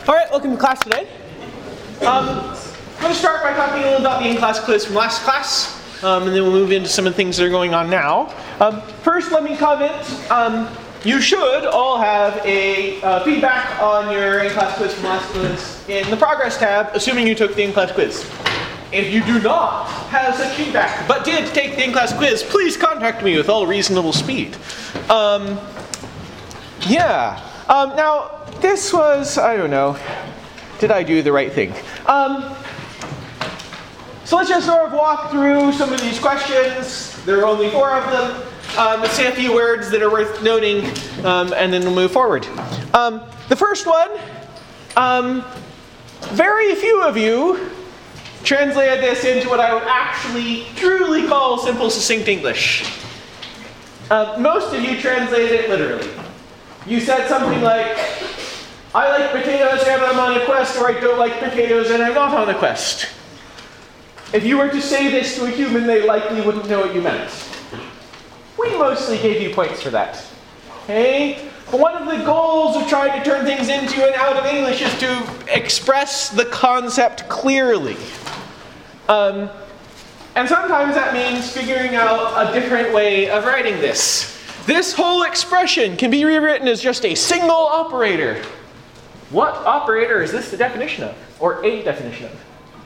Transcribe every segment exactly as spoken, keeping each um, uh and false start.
All right, welcome to class today. Um, I'm going to start by talking a little about the in-class quiz from last class, um, and then we'll move into some of the things that are going on now. Um, first, let me comment. Um, you should all have a uh, feedback on your in-class quiz from last quiz in the progress tab, assuming you took the in-class quiz. If you do not have such feedback, but did take the in-class quiz, please contact me with all reasonable speed. Um, yeah. Um, now, this was, I don't know, did I do the right thing? Um, so let's just sort of walk through some of these questions. There are only four of them. Um, let's say a few words that are worth noting, um, and then we'll move forward. Um, the first one, um, very few of you translated this into what I would actually truly call simple, succinct English. Uh, most of you translated it literally. You said something like, I like potatoes and I'm on a quest, or I don't like potatoes and I'm not on a quest. If you were to say this to a human, they likely wouldn't know what you meant. We mostly gave you points for that. Okay? But one of the goals of trying to turn things into and out of English is to express the concept clearly. Um, and sometimes that means figuring out a different way of writing this. This whole expression can be rewritten as just a single operator. What operator is this the definition of? Or a definition of?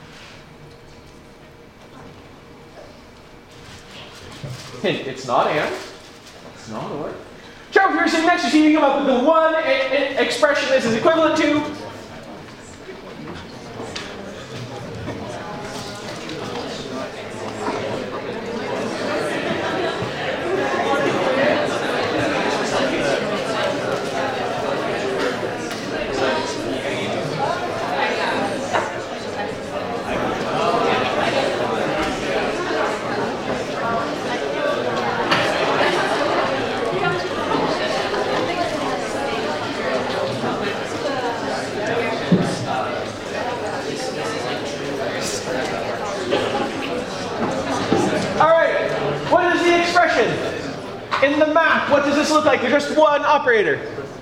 Hint, it's not and. It's not or. Try if you're sitting next to see if you come up with the one e- e- expression this is equivalent to. In the map, what does this look like? There's just one operator.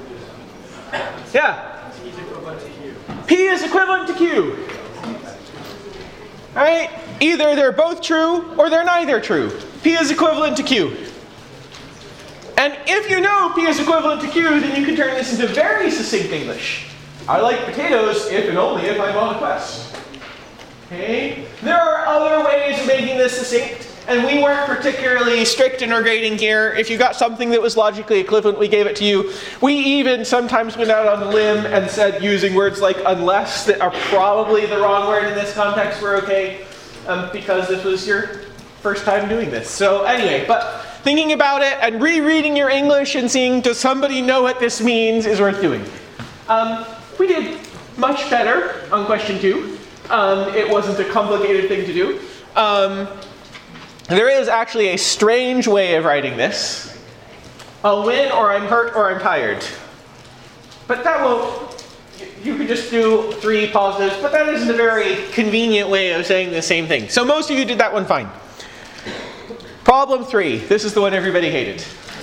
Yeah? P is equivalent to Q. Alright? Either they're both true or they're neither true. P is equivalent to Q. And if you know P is equivalent to Q, then you can turn this into very succinct English. I like potatoes if and only if I'm on a quest. Okay? There are other ways of making this succinct. And we weren't particularly strict in our grading here. If you got something that was logically equivalent, we gave it to you. We even sometimes went out on a limb and said using words like unless that are probably the wrong word in this context were okay, um, because this was your first time doing this. So anyway, but thinking about it and rereading your English and seeing does somebody know what this means is worth doing. Um, we did much better on question two. Um, it wasn't a complicated thing to do. Um, There is actually a strange way of writing this. I'll win, or I'm hurt, or I'm tired. But that won't, you could just do three positives, but that isn't a very convenient way of saying the same thing. So most of you did that one fine. Problem three. This is the one everybody hated.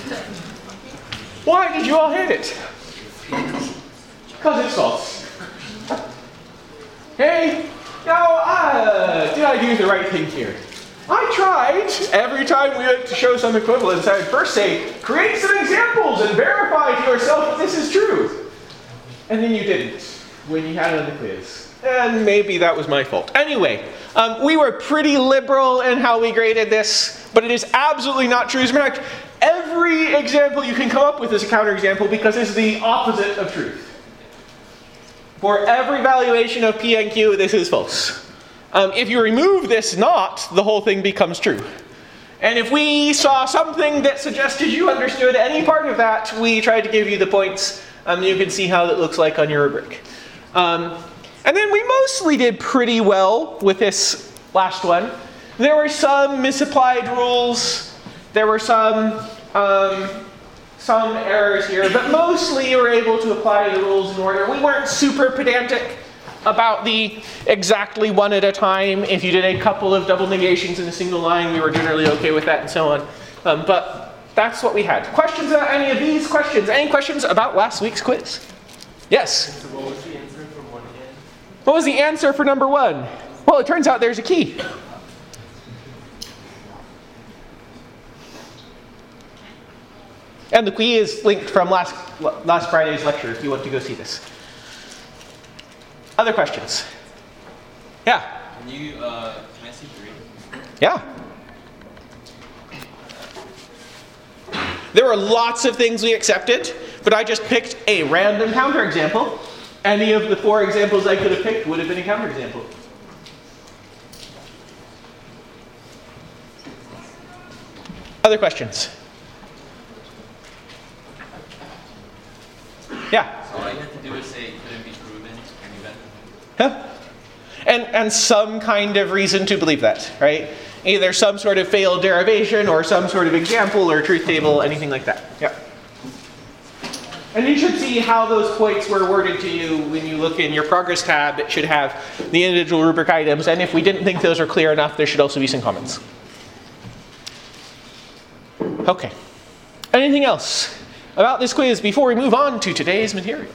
Why did you all hate it? Because it's false. Okay? Now, uh, did I do the right thing here? I tried, every time we went to show some equivalence, I would first say, create some examples and verify to yourself that this is true. And then you didn't, when you had it on the quiz. And maybe that was my fault. Anyway, um, we were pretty liberal in how we graded this, but it is absolutely not true. As a matter of fact, every example you can come up with is a counterexample because it's the opposite of truth. For every valuation of P and Q, this is false. Um, if you remove this not, the whole thing becomes true. And if we saw something that suggested you understood any part of that, we tried to give you the points. Um, you can see how that looks like on your rubric. Um, and then we mostly did pretty well with this last one. There were some misapplied rules. There were some, um, some errors here. But mostly you were able to apply the rules in order. We weren't super pedantic about the exactly one at a time. If you did a couple of double negations in a single line, we were generally okay with that and so on. Um, but that's what we had. Questions about any of these questions? Any questions about last week's quiz? Yes? So what was the answer from What was the answer for number one? Well, it turns out there's a key. And the key is linked from last, last Friday's lecture if you want to go see this. Other questions? Yeah? Can you, uh, can I see three? Yeah. There were lots of things we accepted, but I just picked a random counterexample. Any of the four examples I could have picked would have been a counterexample. Other questions? Yeah? So all you had to do was say it couldn't be proven and you got Yeah. And, and some kind of reason to believe that, right? Either some sort of failed derivation or some sort of example or truth table, anything like that. Yeah. And you should see how those points were worded to you when you look in your progress tab. It should have the individual rubric items. And if we didn't think those are clear enough, there should also be some comments. Okay. Anything else about this quiz before we move on to today's material?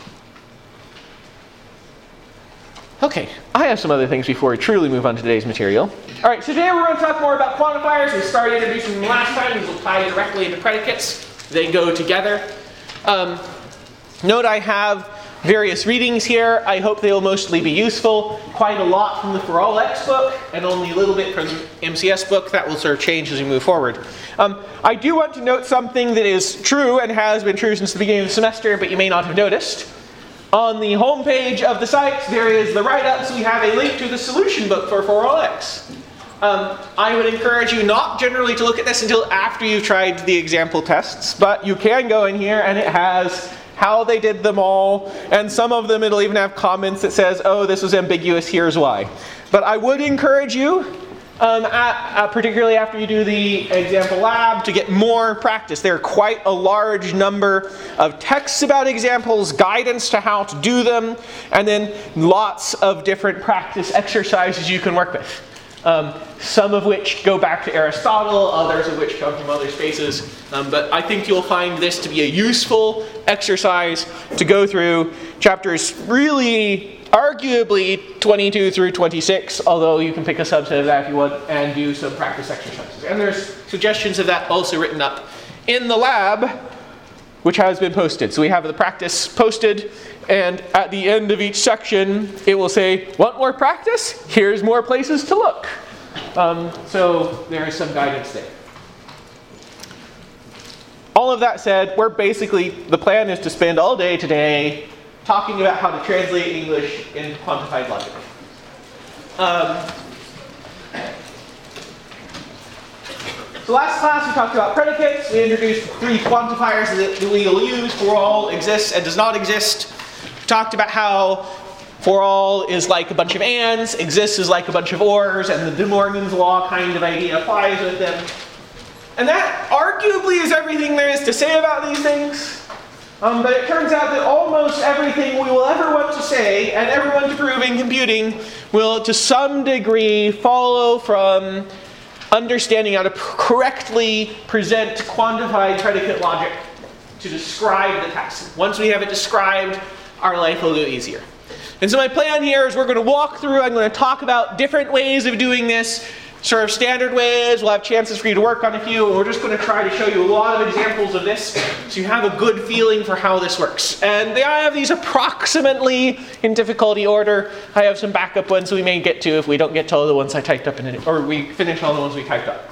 Okay, I have some other things before we truly move on to today's material. All right, so today we're going to talk more about quantifiers. We started introducing them last time. These will tie directly into predicates. They go together. Um, note I have various readings here. I hope they will mostly be useful. Quite a lot from the For All X book, and only a little bit from the M C S book. That will sort of change as we move forward. Um, I do want to note something that is true and has been true since the beginning of the semester, but you may not have noticed. On the home page of the site, there is the write-ups. We have a link to the solution book for For All X. Um, I would encourage you not generally to look at this until after you've tried the example tests, but you can go in here and it has how they did them all, and some of them it'll even have comments that says, oh, this was ambiguous, here's why. But I would encourage you, um, at, uh, particularly after you do the example lab, to get more practice. There are quite a large number of texts about examples, guidance to how to do them, and then lots of different practice exercises you can work with. Um, some of which go back to Aristotle, others of which come from other spaces. Um, but I think you'll find this to be a useful exercise to go through chapters really, arguably, twenty-two through twenty-six, although you can pick a subset of that if you want, and do some practice exercises. And there's suggestions of that also written up in the lab, which has been posted. So we have the practice posted, and at the end of each section, it will say, want more practice? Here's more places to look. Um, so there is some guidance there. All of that said, we're basically, the plan is to spend all day today talking about how to translate English into quantified logic. Um, So last class we talked about predicates. We introduced three quantifiers that we will use. For all exists and does not exist. We talked about how for all is like a bunch of ands, exists is like a bunch of ors, and the De Morgan's law kind of idea applies with them. And that arguably is everything there is to say about these things. Um, but it turns out that almost everything we will ever want to say and ever want to prove in computing will to some degree follow from understanding how to correctly present quantified predicate logic to describe the text. Once we have it described, our life will go easier. And so my plan here is we're going to walk through, I'm going to talk about different ways of doing this, sort of standard ways. We'll have chances for you to work on a few, and we're just going to try to show you a lot of examples of this so you have a good feeling for how this works. And I have these approximately in difficulty order. I have some backup ones we may get to if we don't get to all the ones I typed up in it, or we finish all the ones we typed up.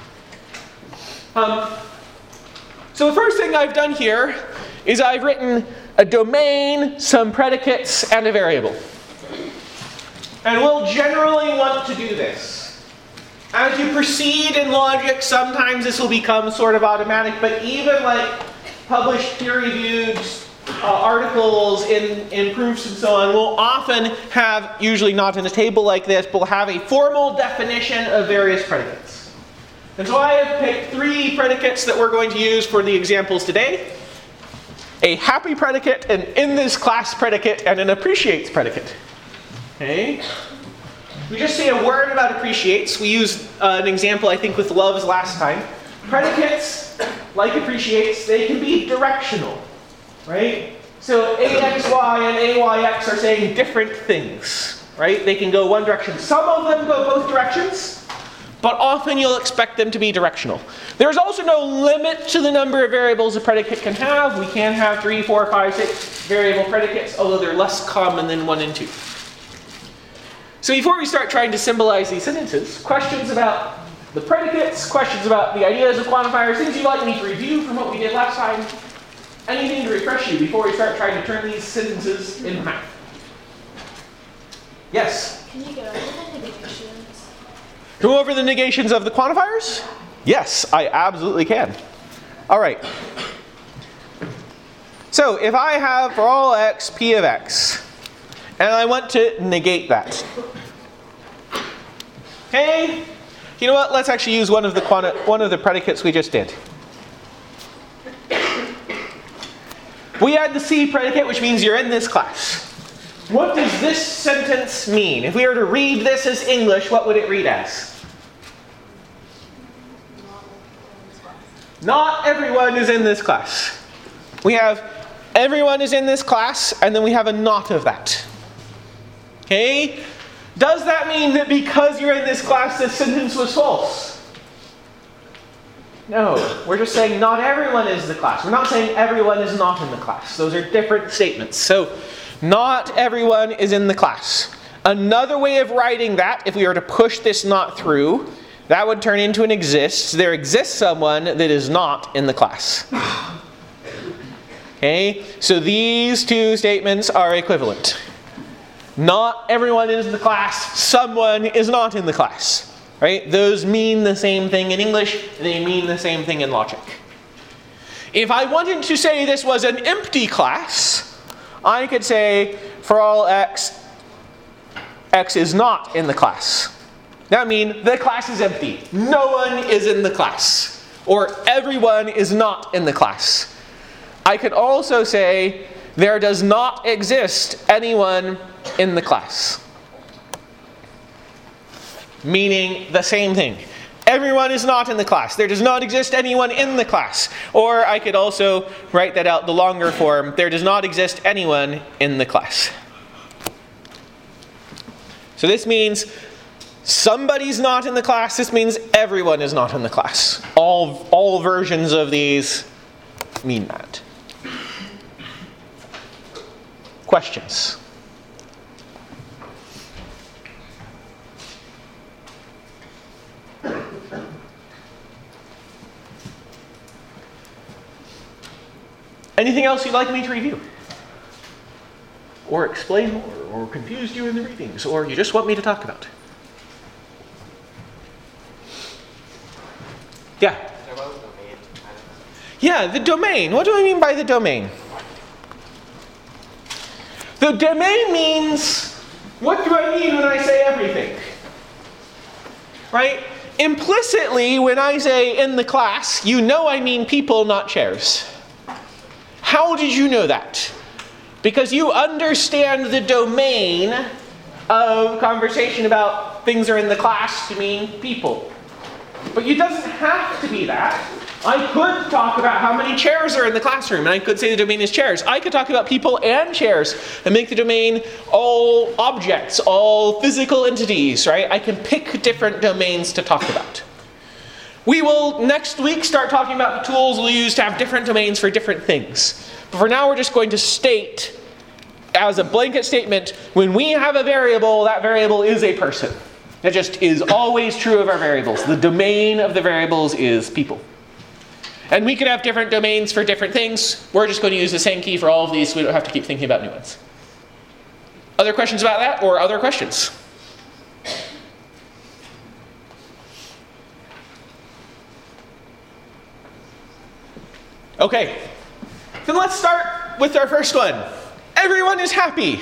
Um, so the first thing I've done here is I've written a domain, some predicates, and a variable. And we'll generally want to do this. As you proceed in logic, sometimes this will become sort of automatic, but even like published peer-reviewed uh, articles in, in proofs and so on will often have, usually not in a table like this, but will have a formal definition of various predicates. And so I have picked three predicates that we're going to use for the examples today. A happy predicate, an in this class predicate, and an appreciates predicate. Okay? We just say a word about appreciates. We used uh, an example, I think, with loves last time. Predicates, like appreciates, they can be directional, right? So A X Y and A Y X are saying different things. right? They can go one direction. Some of them go both directions, but often you'll expect them to be directional. There's also no limit to the number of variables a predicate can have. We can have three, four, five, six variable predicates, although they're less common than one and two. So before we start trying to symbolize these sentences, questions about the predicates, questions about the ideas of quantifiers, things you'd like me to review from what we did last time, anything to refresh you before we start trying to turn these sentences into math. Yes? Can you go over the negations? Go over the negations of the quantifiers? Yes, I absolutely can. All right. So if I have for all x, p of x, and I want to negate that. Okay? You know what? Let's actually use one of the quanti one of the predicates we just did. We had the C predicate, which means you're in this class. What does this sentence mean? If we were to read this as English, what would it read as? Not everyone is in this class. We have everyone is in this class, and then we have a not of that. Okay? Does that mean that because you're in this class, this sentence was false? No. We're just saying not everyone is the class. We're not saying everyone is not in the class. Those are different statements. So, not everyone is in the class. Another way of writing that, if we were to push this not through, that would turn into an exists. There exists someone that is not in the class. Okay? So these two statements are equivalent. Not everyone is in the class. Someone is not in the class. Right? Those mean the same thing in English. They mean the same thing in logic. If I wanted to say this was an empty class, I could say for all x, x is not in the class. That would mean the class is empty. No one is in the class. Or everyone is not in the class. I could also say there does not exist anyone in the class. Meaning the same thing. Everyone is not in the class. There does not exist anyone in the class. Or I could also write that out the longer form. There does not exist anyone in the class. So this means somebody's not in the class. This means everyone is not in the class. All, all versions of these mean that. Questions? Anything else you'd like me to review? Or explain more, or confuse you in the readings, or you just want me to talk about? Yeah? Yeah, the domain. What do I mean by the domain? The domain means, what do I mean when I say everything? Right? Implicitly, when I say in the class, you know I mean people, not chairs. How did you know that? Because you understand the domain of conversation about things are in the class to mean people. But it doesn't have to be that. I could talk about how many chairs are in the classroom, and I could say the domain is chairs. I could talk about people and chairs and make the domain all objects, all physical entities, right? I can pick different domains to talk about. We will next week start talking about the tools we'll use to have different domains for different things. But for now, we're just going to state as a blanket statement, when we have a variable, that variable is a person. That just is always true of our variables. The domain of the variables is people. And we could have different domains for different things. We're just going to use the same key for all of these so we don't have to keep thinking about new ones. Other questions about that or other questions? Okay, then let's start with our first one. Everyone is happy.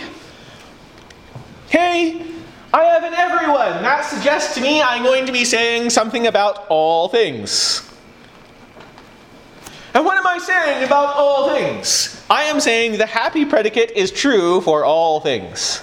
Hey, I have an everyone. That suggests to me I'm going to be saying something about all things. And what am I saying about all things? I am saying the happy predicate is true for all things.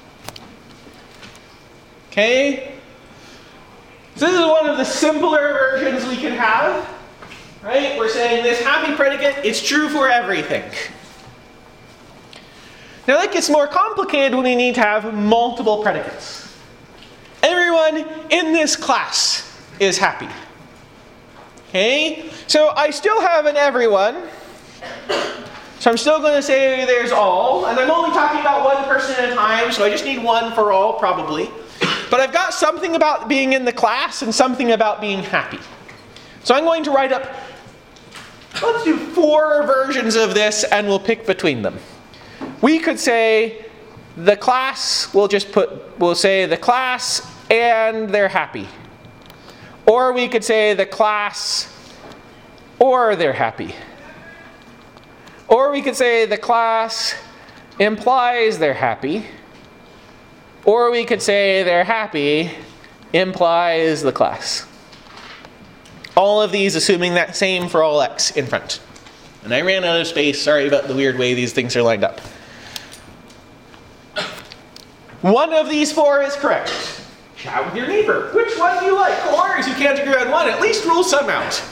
Okay? So this is one of the simpler versions we can have. Right? We're saying this happy predicate is true for everything. Now that gets more complicated when we need to have multiple predicates. Everyone in this class is happy. Okay? So I still have an everyone. So I'm still going to say there's all. And I'm only talking about one person at a time, so I just need one for all, probably. But I've got something about being in the class and something about being happy. So I'm going to write up, let's do four versions of this and we'll pick between them. We could say the class, we'll just put, we'll say the class and they're happy. Or we could say the class or they're happy. Or we could say the class implies they're happy. Or we could say they're happy implies the class. All of these assuming that same for all x in front. And I ran out of space. Sorry about the weird way these things are lined up. One of these four is correct. Chat with your neighbor. Which one do you like? Or if you can't agree on one, at least rule some out.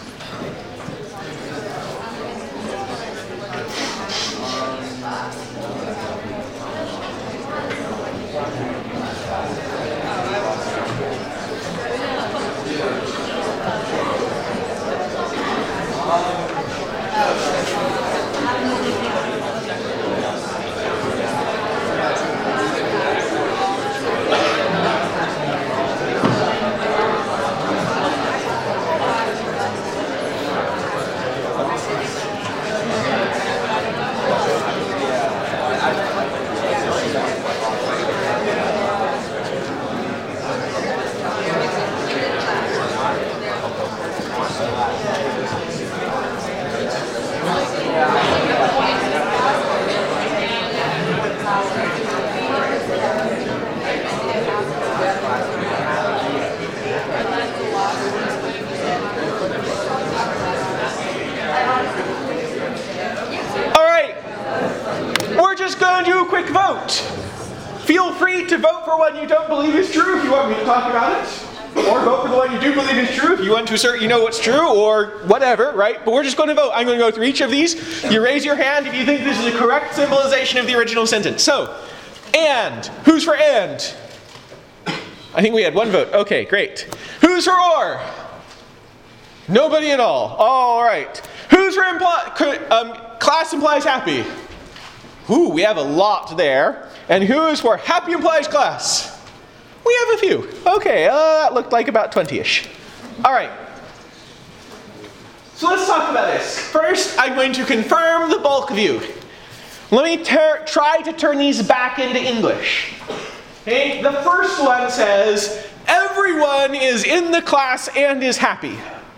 Feel free to vote for one you don't believe is true if you want me to talk about it. Or vote for the one you do believe is true if you want to assert you know what's true, or whatever, right? But we're just going to vote. I'm going to go through each of these. You raise your hand if you think this is a correct symbolization of the original sentence. So, and. Who's for and? I think we had one vote. Okay, great. Who's for or? Nobody at all. All right. Who's for impli- um, class implies happy? Ooh, we have a lot there. And who is for happy implies class? We have a few. Okay, uh, that looked like about twenty-ish. All right. So let's talk about this. First, I'm going to confirm the bulk view. Let me ter- try to turn these back into English. Okay, the first one says, everyone is in the class and is happy.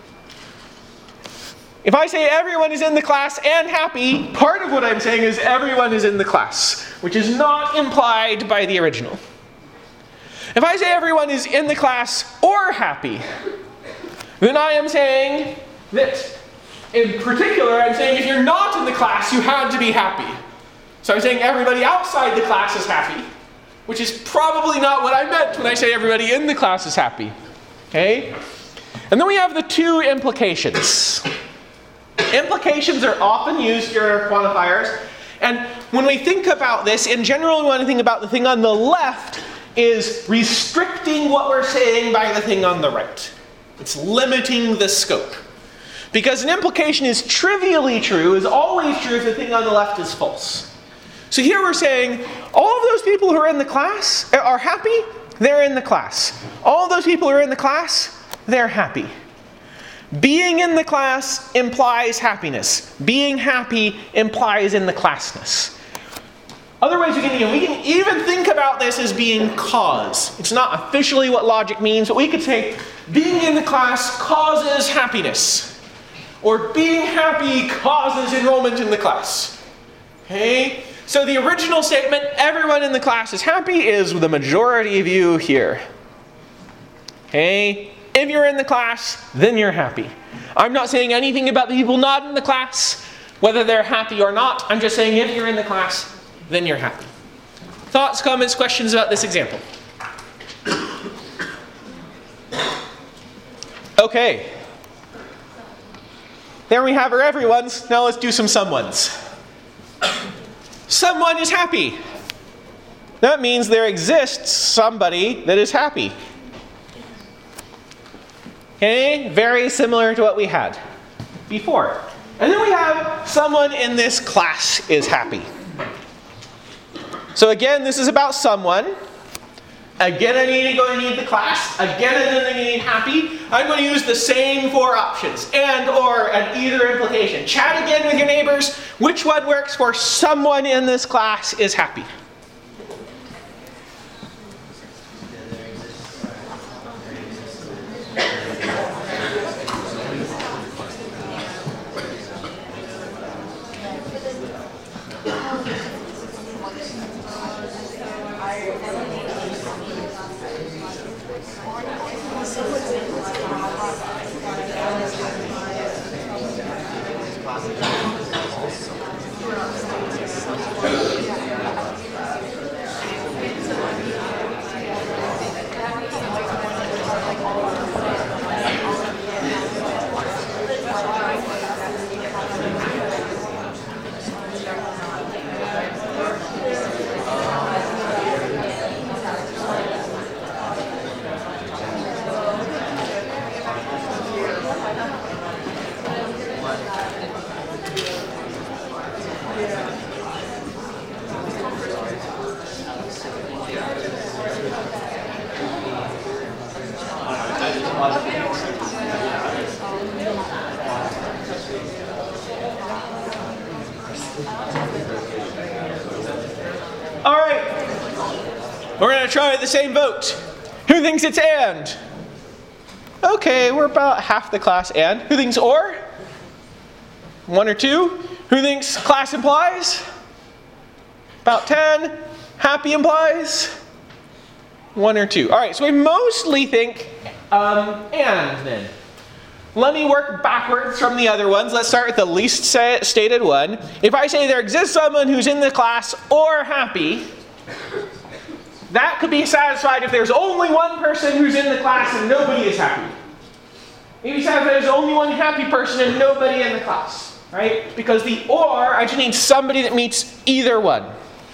If I say everyone is in the class and happy, part of what I'm saying is everyone is in the class, which is not implied by the original. If I say everyone is in the class or happy, then I am saying that, in particular, I'm saying if you're not in the class, you had to be happy. So I'm saying everybody outside the class is happy, which is probably not what I meant when I say everybody in the class is happy. Okay? And then we have the two implications. Implications are often used here in our quantifiers. And when we think about this, in general, we want to think about the thing on the left is restricting what we're saying by the thing on the right. It's limiting the scope. Because an implication is trivially true, is always true if the thing on the left is false. So here we're saying, all of those people who are in the class are happy, they're in the class. All of those people who are in the class, they're happy. Being in the class implies happiness. Being happy implies in the classness. Other ways we can, you know, we can even think about this as being cause. It's not officially what logic means, but we could say being in the class causes happiness. Or being happy causes enrollment in the class. Okay? So the original statement, everyone in the class is happy, is the majority of you here. Okay? If you're in the class, then you're happy. I'm not saying anything about the people not in the class, whether they're happy or not. I'm just saying if you're in the class, then you're happy. Thoughts, comments, questions about this example? Okay. There we have our everyones. Now let's do some someones. Someone is happy. that means there exists somebody that is happy. Okay, very similar to what we had before. And then we have someone in this class is happy. So again, this is about someone. Again, I need to go and need the class. Again, and then I need happy. I'm going to use the same four options. And, or, and either implication. Chat again with your neighbors. Which one works for someone in this class is happy? All right, we're going to try the same vote. Who thinks it's and? Okay, we're about half the class and. Who thinks or? One or two. Who thinks class implies? About ten. Happy implies? One or two. All right, so we mostly think um, and then. Let me work backwards from the other ones. Let's start with the least stated one. If I say there exists someone who's in the class or happy, that could be satisfied if there's only one person who's in the class and nobody is happy. Maybe satisfied if there's only one happy person and nobody in the class, right? Because the or, I just need somebody that meets either one.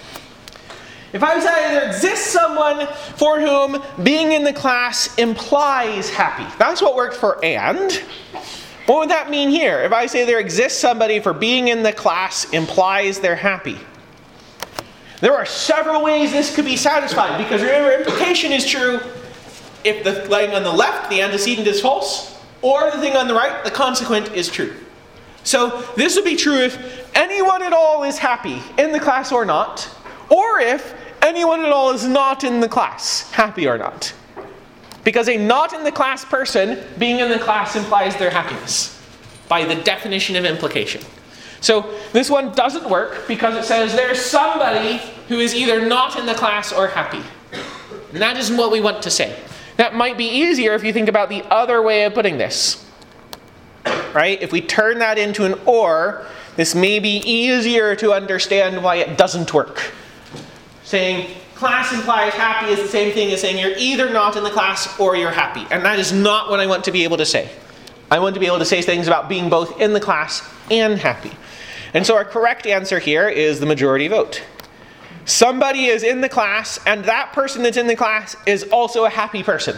If I say there exists someone for whom being in the class implies happy, that's what worked for and. What would that mean here? If I say there exists somebody for being in the class implies they're happy. There are several ways this could be satisfied, because remember, implication is true if the thing on the left, the antecedent, is false, or the thing on the right, the consequent, is true. So this would be true if anyone at all is happy, in the class or not, or if anyone at all is not in the class, happy or not. Because a not in the class person being in the class implies their happiness, by the definition of implication. So this one doesn't work because it says there's somebody who is either not in the class or happy. And that isn't what we want to say. That might be easier if you think about the other way of putting this. Right? If we turn that into an or, this may be easier to understand why it doesn't work. Saying class implies happy is the same thing as saying you're either not in the class or you're happy. And that is not what I want to be able to say. I want to be able to say things about being both in the class and happy. And so our correct answer here is the majority vote. Somebody is in the class, and that person that's in the class is also a happy person.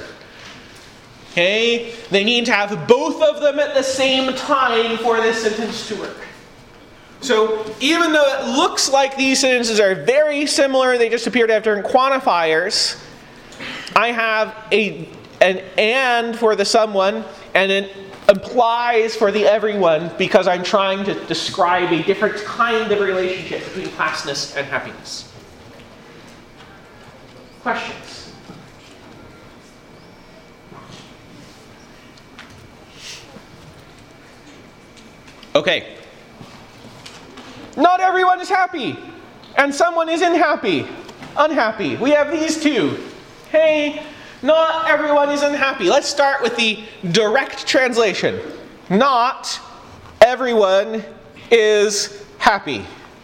Okay? They need to have both of them at the same time for this sentence to work. So even though it looks like these sentences are very similar, they just appear to have different quantifiers, I have a, an and for the someone and an implies for the everyone because I'm trying to describe a different kind of relationship between classness and happiness. Questions? Okay. Not everyone is happy, and someone isn't happy, unhappy. We have these two. Hey, not everyone is unhappy. Let's start with the direct translation. Not everyone is happy.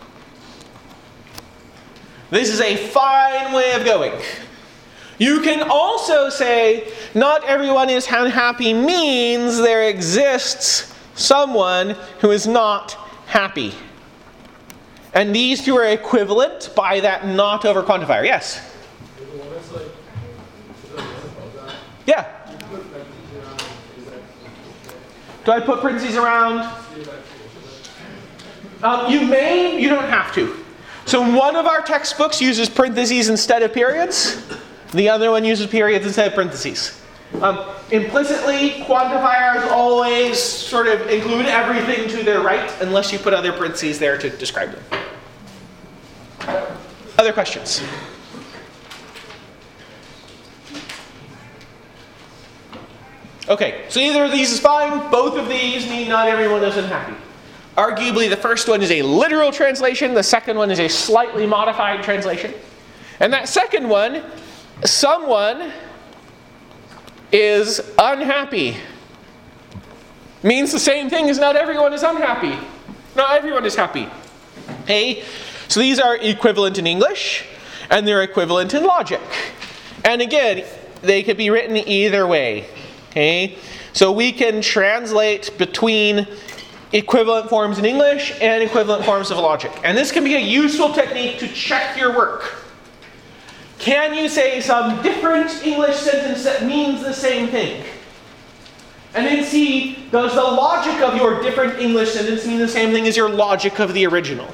This is a fine way of going. You can also say, not everyone is unhappy means there exists someone who is not happy. And these two are equivalent by that not over quantifier. Yes? Yeah. Do I put parentheses around? Um, you may, you don't have to. So one of our textbooks uses parentheses instead of periods. The other one uses periods instead of parentheses. Um, implicitly, quantifiers always sort of include everything to their right unless you put other parentheses there to describe them. Other questions? Okay, so either of these is fine. Both of these mean not everyone is unhappy. Arguably, the first one is a literal translation. The second one is a slightly modified translation. And that second one, someone is unhappy, means the same thing as not everyone is unhappy. Not everyone is happy. Okay? So these are equivalent in English, and they're equivalent in logic. And again, they could be written either way. Okay? So we can translate between equivalent forms in English and equivalent forms of logic. And this can be a useful technique to check your work. Can you say some different English sentence that means the same thing? And then see, does the logic of your different English sentence mean the same thing as your logic of the original?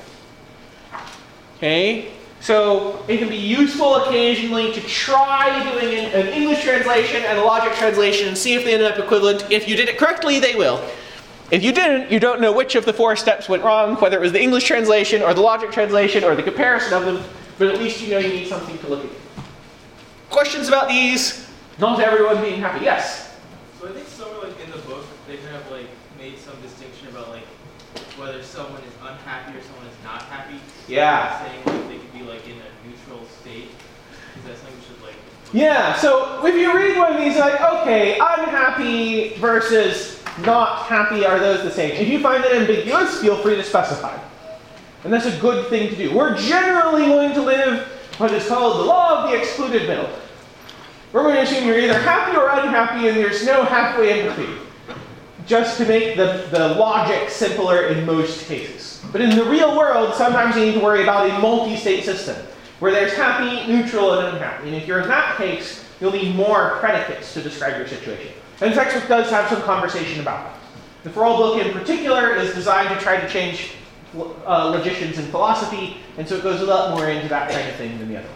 Okay? So it can be useful occasionally to try doing an, an English translation and a logic translation and see if they end up equivalent. If you did it correctly, they will. If you didn't, you don't know which of the four steps went wrong, whether it was the English translation or the logic translation or the comparison of them, but at least you know you need something to look at. Questions about these? Not everyone being happy. Yes? So I think somewhere like in the book, they kind of like made some distinction about like whether someone is unhappy or someone is not happy. Yeah. Saying like they could be like in a neutral state. Is that something we should like? Yeah, so if you read one of these, like, okay, unhappy versus not happy, are those the same? If you find it ambiguous, feel free to specify. And that's a good thing to do. We're generally going to live what is called the law of the excluded middle. We're going to assume you're either happy or unhappy, and there's no halfway in between. Just to make the, the logic simpler in most cases. But in the real world, sometimes you need to worry about a multi-state system, where there's happy, neutral, and unhappy. And if you're in that case, you'll need more predicates to describe your situation. And textbook does have some conversation about that. The Farrell book in particular is designed to try to change uh, logicians in philosophy, and so it goes a lot more into that kind of thing than the other one.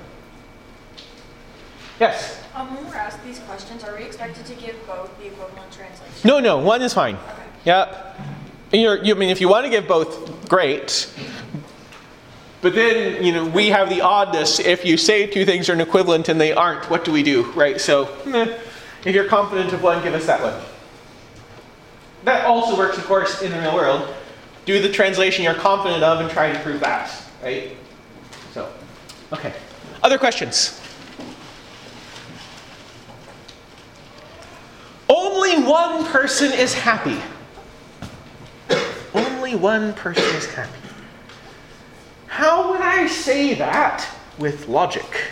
Yes? Um, when we're asked these questions, are we expected to give both the equivalent translation? No, no, one is fine. Okay. Yeah. You're, you I mean, if you want to give both, great. But then, you know, we have the oddness. If you say two things are an equivalent and they aren't, what do we do, right? So, eh, if you're confident of one, give us that one. That also works, of course, in the real world. Do the translation you're confident of and try to prove that, right? So, okay. Other questions? Only one person is happy. Only one person is happy. How would I say that with logic?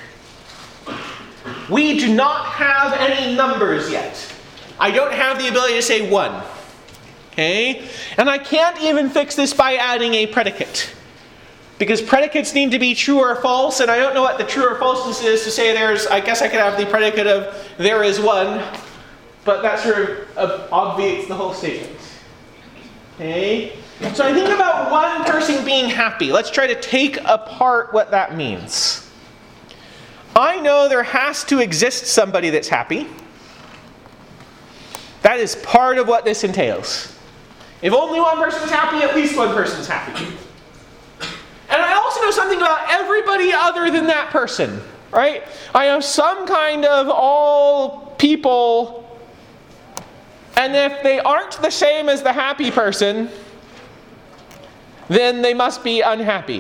We do not have any numbers yet. I don't have the ability to say one. Okay? And I can't even fix this by adding a predicate. Because predicates need to be true or false, and I don't know what the true or falseness is to say there's, I guess I could have the predicate of there is one, but that sort of uh, obviates the whole statement. Okay? So I think about one person being happy. Let's try to take apart what that means. I know there has to exist somebody that's happy. That is part of what this entails. If only one person is happy, at least one person is happy. And I also know something about everybody other than that person, right? I have some kind of all people, and if they aren't the same as the happy person, then they must be unhappy.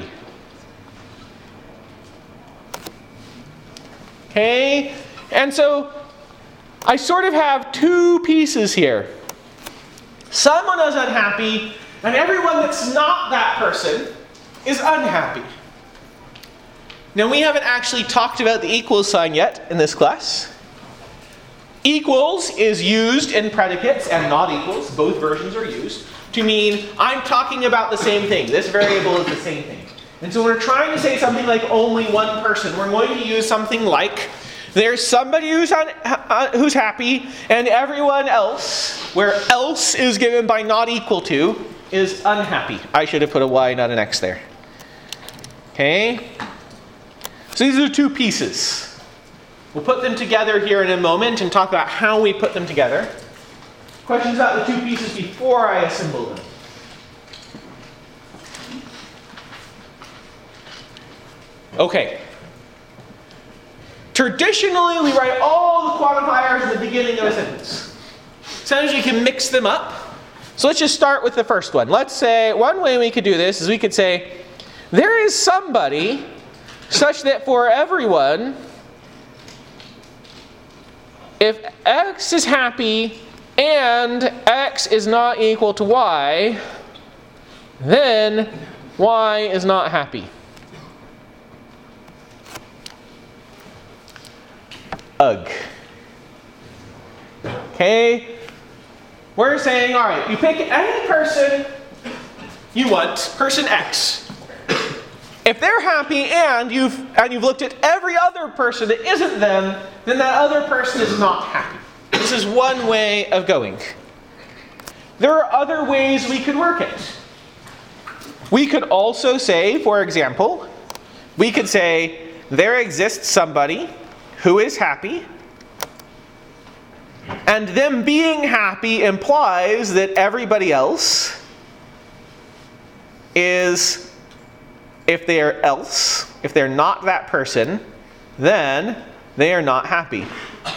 Okay? And so I sort of have two pieces here. Someone is unhappy, and everyone that's not that person is unhappy. Now, we haven't actually talked about the equals sign yet in this class. Equals is used in predicates and not equals. Both versions are used to mean I'm talking about the same thing. This variable is the same thing. And so we're trying to say something like only one person. We're going to use something like, there's somebody who's, un, uh, who's happy, and everyone else, where else is given by not equal to, is unhappy. I should have put a Y, not an X there. Okay? So these are two pieces. We'll put them together here in a moment and talk about how we put them together. Questions about the two pieces before I assemble them? Okay. Traditionally, we write all the quantifiers at the beginning of a sentence. Sometimes we can mix them up. So let's just start with the first one. Let's say, one way we could do this is we could say, there is somebody such that for everyone, if X is happy and X is not equal to Y, then Y is not happy. Ugh. Okay? We're saying, all right, you pick any person you want, person X. If they're happy and you've, and you've looked at every other person that isn't them, then that other person is not happy. This is one way of going. There are other ways we could work it. We could also say, for example, we could say, there exists somebody who is happy, and them being happy implies that everybody else is, if they are else, if they're not that person, then they are not happy.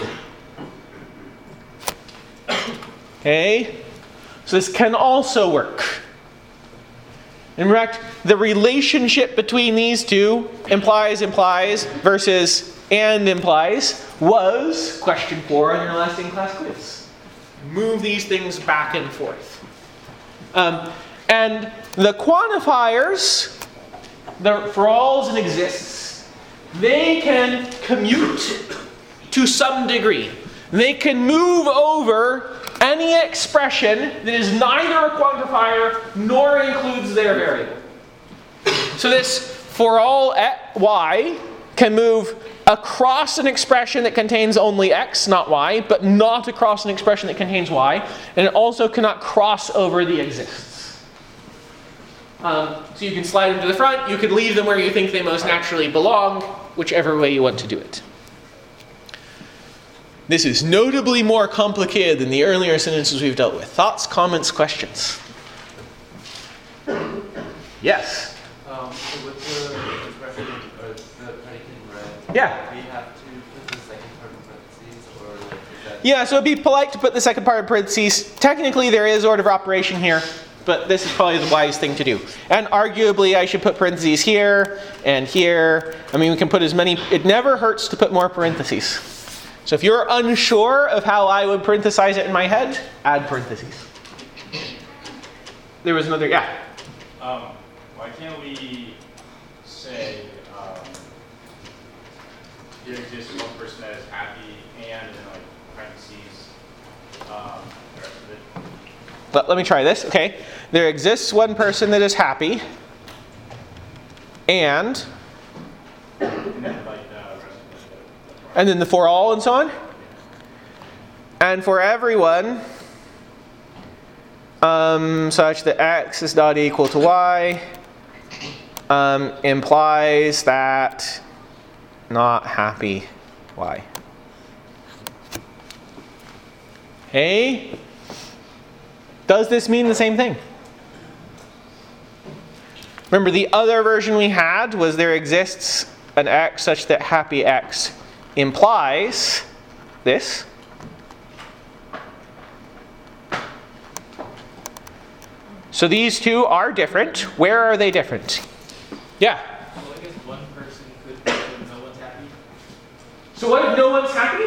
Okay? So this can also work. In fact, the relationship between these two, implies, implies, versus and implies, was question four on your last in-class quiz. Move these things back and forth. Um, and the quantifiers, the for alls and exists, they can commute to some degree. They can move over any expression that is neither a quantifier nor includes their variable. So this for all at y can move across an expression that contains only x, not y, but not across an expression that contains y, and it also cannot cross over the exists. Um, so you can slide them to the front, you could leave them where you think they most naturally belong, whichever way you want to do it. This is notably more complicated than the earlier sentences we've dealt with. Thoughts, comments, questions? Yes? Um, so with the expression or the predicate in red, Yeah. do you have to put the second part in parentheses, or like is that? Yeah, so it'd be polite to put the second part in parentheses. Technically there is order of operation here, but this is probably the wise thing to do. And arguably I should put parentheses here and here. I mean, we can put as many, it never hurts to put more parentheses. So if you're unsure of how I would parenthesize it in my head, add parentheses. There was another, yeah. Um, why can't we say um, there exists one person that is happy and then like parentheses um, the rest of it? Let, let me try this, okay. There exists one person that is happy and And then like uh, rest of it. and then the for all and so on. And for everyone, um, such that x is not equal to y, um, implies that not happy y. Okay? Does this mean the same thing? Remember, the other version we had was there exists an x such that happy x implies this. So these two are different. Where are they different? Yeah? Well, I guess one person could say no one's happy. So what if no one's happy?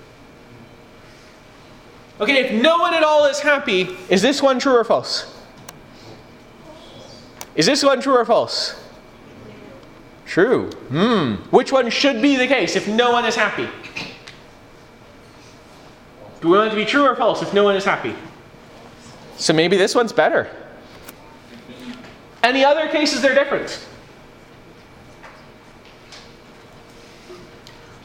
Okay, if no one at all is happy, is this one true or false? Is this one true or false? True. Hmm. Which one should be the case if no one is happy? Do we want it to be true or false if no one is happy? So maybe this one's better. Any other cases they're different?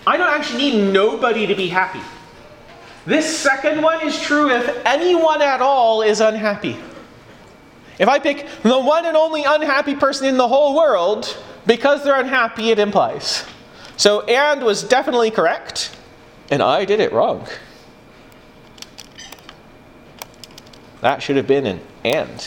I don't actually need nobody to be happy. This second one is true if anyone at all is unhappy. If I pick the one and only unhappy person in the whole world, because they're unhappy, it implies. So and was definitely correct, and I did it wrong. That should have been an and.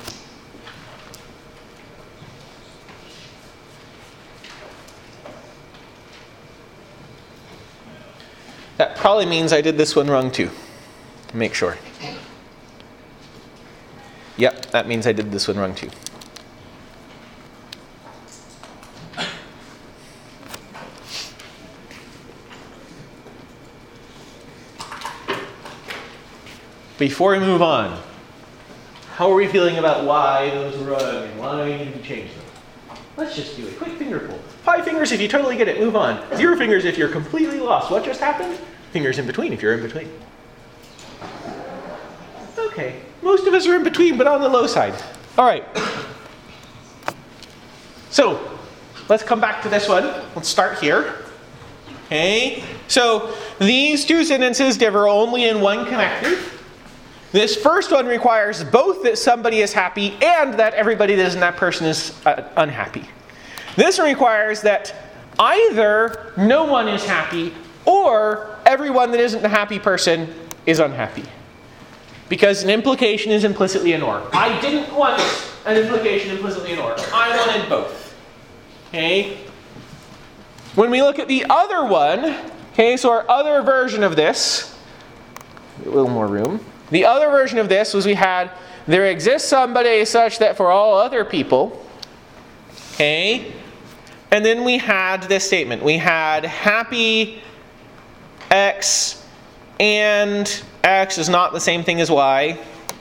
That probably means I did this one wrong too. Make sure. Yep, that means I did this one wrong too. Before we move on, how are we feeling about why those were wrong and why we need to change them? Let's just do a quick finger pull. Five fingers if you totally get it, move on. Zero fingers if you're completely lost. What just happened? Fingers in between if you're in between. Okay, most of us are in between, but on the low side. All right. So, let's come back to this one. Let's start here. Okay, so these two sentences differ only in one connector. This first one requires both that somebody is happy and that everybody that isn't that person is uh, unhappy. This one requires that either no one is happy or everyone that isn't the happy person is unhappy. Because an implication is implicitly an or. I didn't want an implication implicitly an or. I wanted both. Okay? When we look at the other one, okay, so our other version of this, a little more room. The other version of this was we had, there exists somebody such that for all other people, okay, and then we had this statement. We had happy X and X is not the same thing as Y.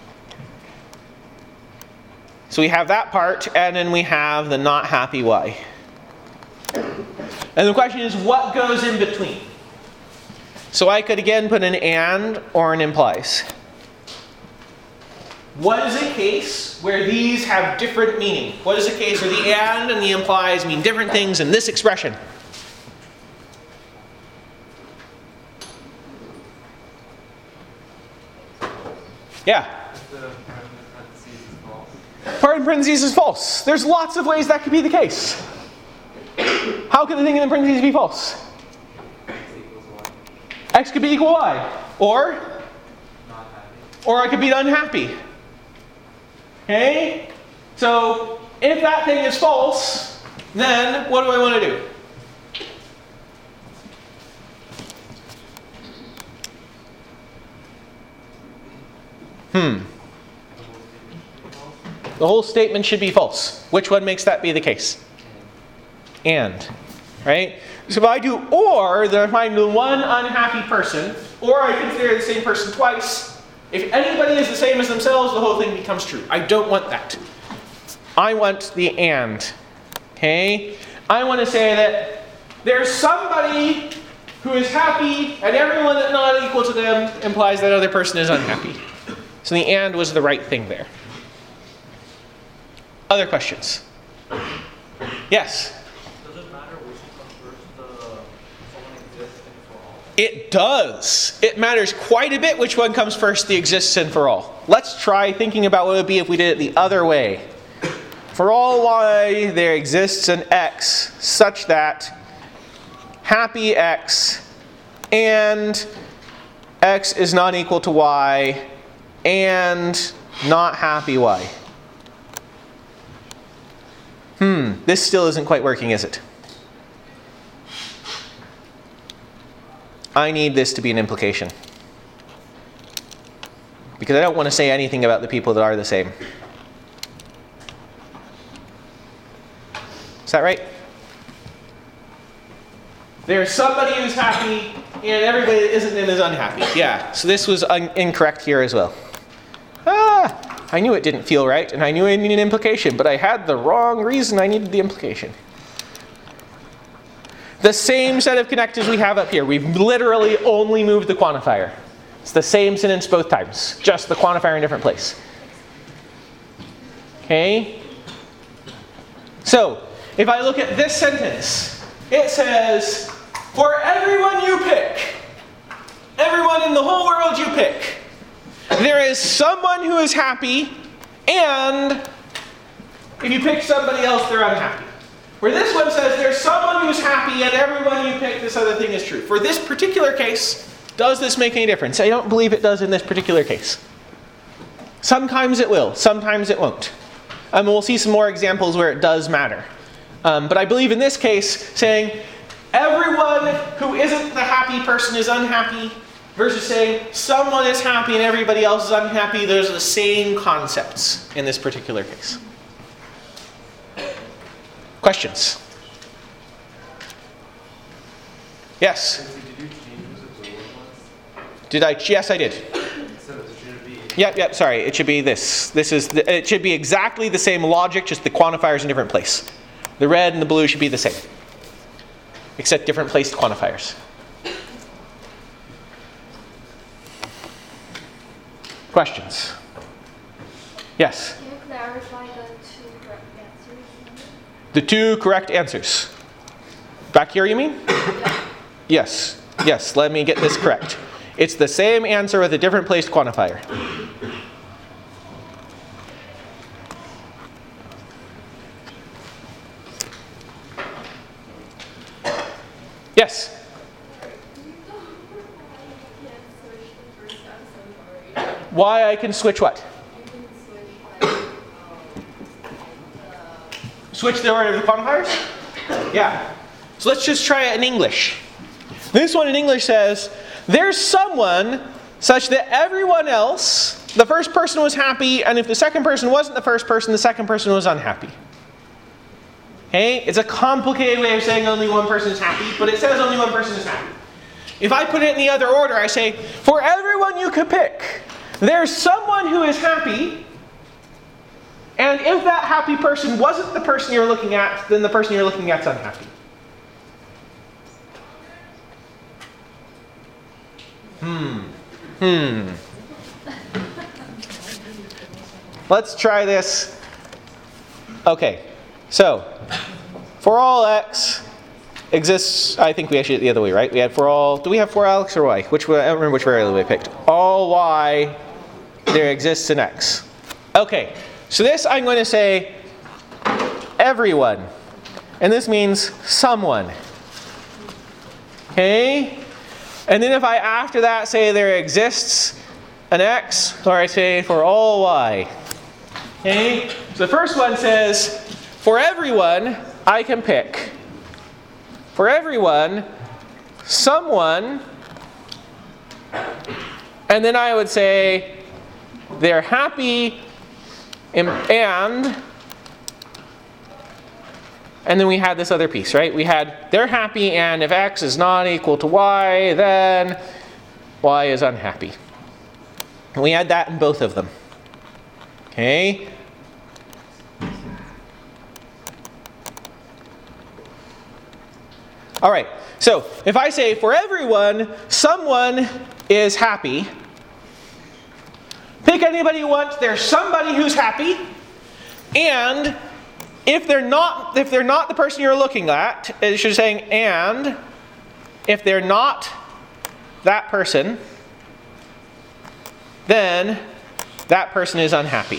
So we have that part, and then we have the not happy Y. And the question is, what goes in between? So I could again put an and or an implies. What is a case where these have different meaning? What is a case where the and and the implies mean different things in this expression? Yeah? The parentheses is false. Part in parentheses is false. There's lots of ways that could be the case. How could the thing in the parentheses be false? X equals Y. X could be equal Y. Or? Not happy. Or I could be unhappy. Okay? So, if that thing is false, then what do I want to do? Hmm. The whole statement should be false. Which one makes that be the case? And. Right? So if I do or, then I find the one unhappy person, or I consider the same person twice. If anybody is the same as themselves, the whole thing becomes true. I don't want that. I want the and. Okay? I want to say that there's somebody who is happy, and everyone that's not equal to them implies that other person is unhappy. So the and was the right thing there. Other questions? Yes? Does it matter which comes first, the someone exists and for all? It does. It matters quite a bit which one comes first, the exists and for all. Let's try thinking about what it would be if we did it the other way. For all Y, there exists an X such that happy X and X is not equal to Y and not happy Y. Hmm, this still isn't quite working, is it? I need this to be an implication. Because I don't want to say anything about the people that are the same. Is that right? There's somebody who's happy and everybody that isn't and is unhappy. Yeah, so this was un- incorrect here as well. Ah, I knew it didn't feel right and I knew I needed an implication, but I had the wrong reason I needed the implication. The same set of connectors we have up here. We've literally only moved the quantifier. It's the same sentence both times, just the quantifier in a different place. Okay? So, if I look at this sentence, it says, for every whole world you pick, there is someone who is happy, and if you pick somebody else, they're unhappy. Where this one says there's someone who's happy, and everyone you pick, this other thing is true. For this particular case, does this make any difference? I don't believe it does in this particular case. Sometimes it will, sometimes it won't. Um, we'll see some more examples where it does matter. Um, but I believe in this case, saying everyone who isn't the happy person is unhappy, versus saying someone is happy and everybody else is unhappy, those are the same concepts in this particular case. Questions? Yes? Did you change the word once? Did I? Yes, I did. So it should be. Yep, yep, sorry. It should be this. This is the, it should be exactly the same logic, just the quantifiers in a different place. The red and the blue should be the same, except different placed quantifiers. Questions? Yes? Can you clarify the two correct answers? The two correct answers. Back here, you mean? Yes. Yes, let me get this correct. It's the same answer with a different placed quantifier. Yes? Why I can switch what? Switch the order of the quantifiers? Yeah. So let's just try it in English. This one in English says, there's someone such that everyone else, the first person was happy, and if the second person wasn't the first person, the second person was unhappy. Okay? It's a complicated way of saying only one person is happy, but it says only one person is happy. If I put it in the other order, I say, for everyone you could pick, there's someone who is happy, and if that happy person wasn't the person you're looking at, then the person you're looking at is unhappy. Hmm. Hmm. Let's try this. Okay. So, for all x exists, I think we actually did it the other way, right? We had for all, do we have for all x or y? Which way, I don't remember which variable we picked. All y, there exists an x. Okay. So this I'm going to say everyone. And this means someone. Okay? And then if I after that say there exists an x, or I say for all y. Okay? So the first one says, for everyone I can pick. For everyone, someone, and then I would say they're happy and, and and then we had this other piece, right? We had they're happy, and if x is not equal to y, then y is unhappy. And we had that in both of them. Okay? All right. So if I say for everyone, someone is happy, pick anybody you want, there's somebody who's happy, and if they're not if they're not the person you're looking at, it should be saying and if they're not that person, then that person is unhappy.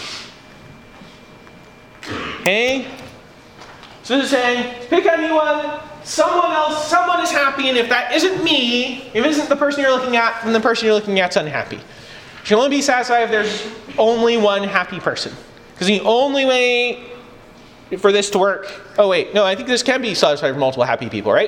Okay? So this is saying pick anyone, someone else, someone is happy, and if that isn't me, if it isn't the person you're looking at, then the person you're looking at is unhappy. You can only be satisfied if there's only one happy person. Because the only way for this to work, oh wait, no, I think this can be satisfied for multiple happy people, right?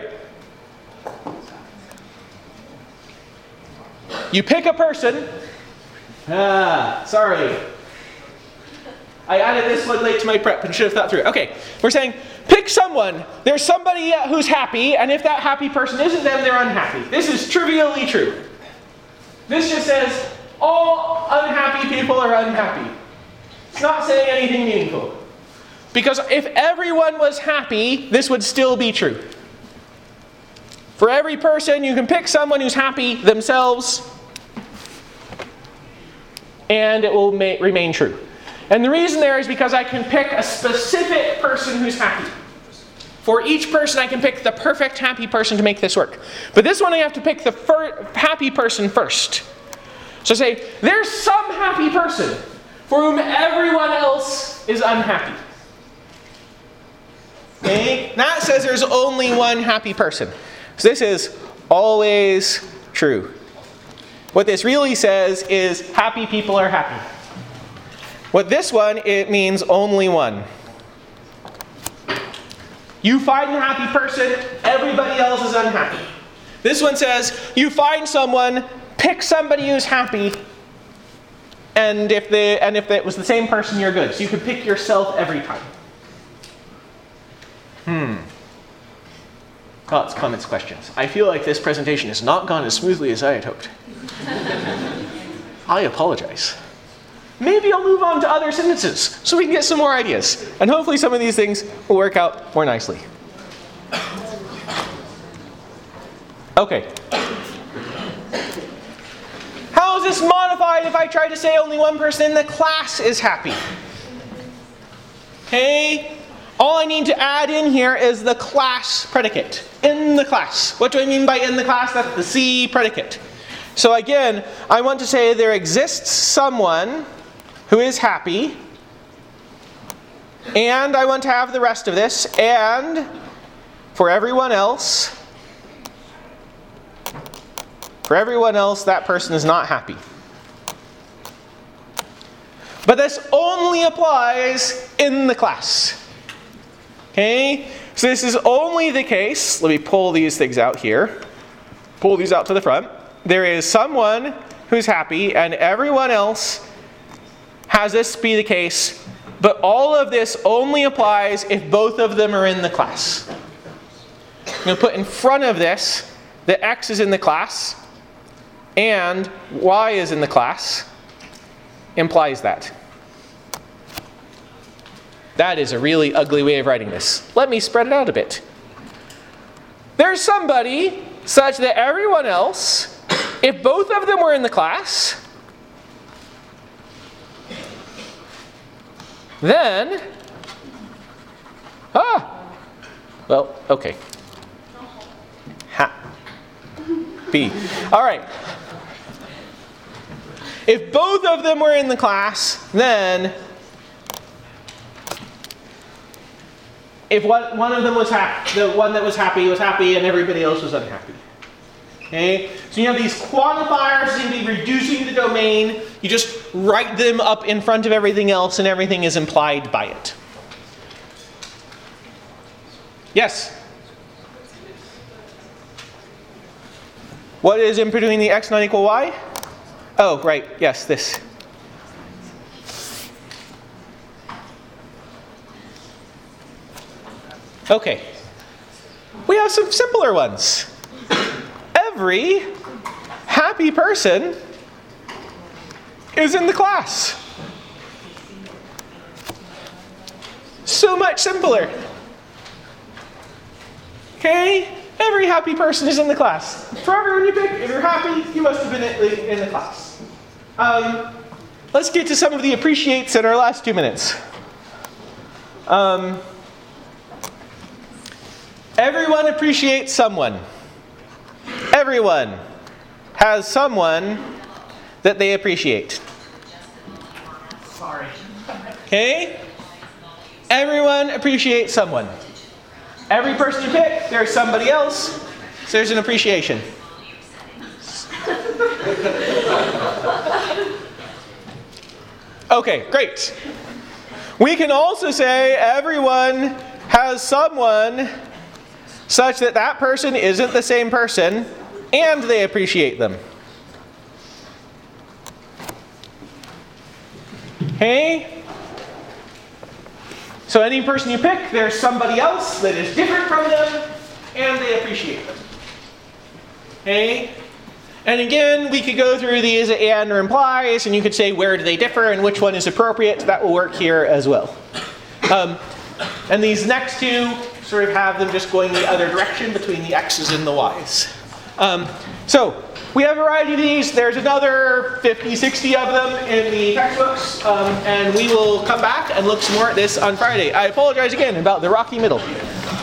You pick a person. Ah, sorry. I added this one late to my prep and should have thought through it. Okay, we're saying pick someone. There's somebody who's happy, and if that happy person isn't them, they're unhappy. This is trivially true. This just says all unhappy people are unhappy. It's not saying anything meaningful. Because if everyone was happy, this would still be true. For every person, you can pick someone who's happy themselves, and it will ma- remain true. And the reason there is because I can pick a specific person who's happy. For each person, I can pick the perfect happy person to make this work. But this one, I have to pick the fir- happy person first. So say, there's some happy person for whom everyone else is unhappy. Okay? That says there's only one happy person. So this is always true. What this really says is happy people are happy. What this one, it means only one. You find a happy person, everybody else is unhappy. This one says, you find someone, pick somebody who's happy, and if they and if it was the same person, you're good. So you could pick yourself every time. Hmm. Thoughts, comments, questions. I feel like this presentation has not gone as smoothly as I had hoped. I apologize. Maybe I'll move on to other sentences so we can get some more ideas. And hopefully some of these things will work out more nicely. Okay. How is this modified if I try to say only one person in the class is happy? Okay. All I need to add in here is the class predicate. In the class. What do I mean by in the class? That's the C predicate. So again, I want to say there exists someone who is happy, and I want to have the rest of this, and for everyone else, for everyone else, that person is not happy. But this only applies in the class. Okay? So this is only the case, let me pull these things out here, pull these out to the front. There is someone who's happy, and everyone else has this be the case, but all of this only applies if both of them are in the class. I'm going to put in front of this that X is in the class and Y is in the class, implies that. That is a really ugly way of writing this. Let me spread it out a bit. There's somebody such that everyone else, if both of them were in the class, then, ah, well, okay. Ha. B. All right. If both of them were in the class, then if one, one of them was happy, the one that was happy was happy and everybody else was unhappy. Okay? So you have these quantifiers seem to be reducing the domain. You just write them up in front of everything else and everything is implied by it. Yes? What is in between the x not equal y? Oh, right. Yes, this. Okay. We have some simpler ones. Every happy person is in the class. So much simpler. Okay? Every happy person is in the class. For everyone you pick, if you're happy, you must have been in the class. Um, let's get to some of the appreciates in our last two minutes. Um, everyone appreciates someone. Everyone has someone that they appreciate. Sorry. Okay? Everyone appreciates someone. Every person you pick, there's somebody else, so there's an appreciation. Okay, great. We can also say everyone has someone such that that person isn't the same person, and they appreciate them. Okay? So any person you pick, there's somebody else that is different from them, and they appreciate them. Okay? And again, we could go through these and or implies, and you could say where do they differ and which one is appropriate. That will work here as well. Um, and these next two sort of have them just going the other direction between the x's and the y's. Um, so we have a variety of these. There's another fifty, sixty of them in the textbooks, um, and we will come back and look some more at this on Friday. I apologize again about the rocky middle.